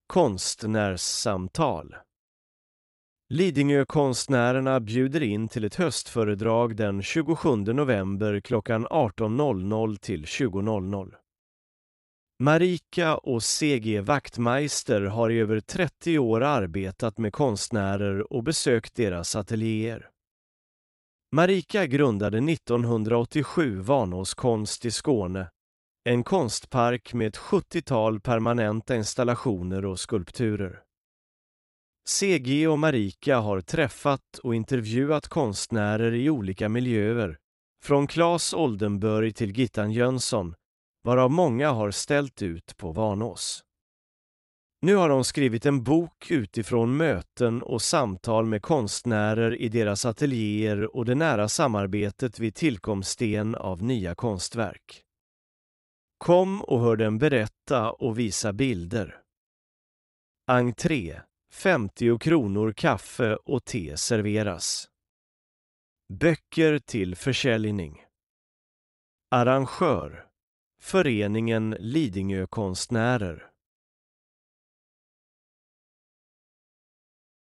Konstnärssamtal. Lidingökonstnärerna bjuder in till ett höstföredrag den 27 november klockan 18.00 till 20.00. Marika och C.G. Wachtmeister har i över 30 år arbetat med konstnärer och besökt deras ateljéer. Marika grundade 1987 Vanås konst i Skåne, en konstpark med ett 70-tal permanenta installationer och skulpturer. C.G. och Marika har träffat och intervjuat konstnärer i olika miljöer, från Claes Oldenburg till Gittan Jönsson, varav många har ställt ut på Vanås. Nu har de skrivit en bok utifrån möten och samtal med konstnärer i deras ateljéer och det nära samarbetet vid tillkomsten av nya konstverk. Kom och hör dem berätta och visa bilder. Entré, 50 kronor kaffe och te serveras. Böcker till försäljning. Arrangör, Föreningen Lidingökonstnärer.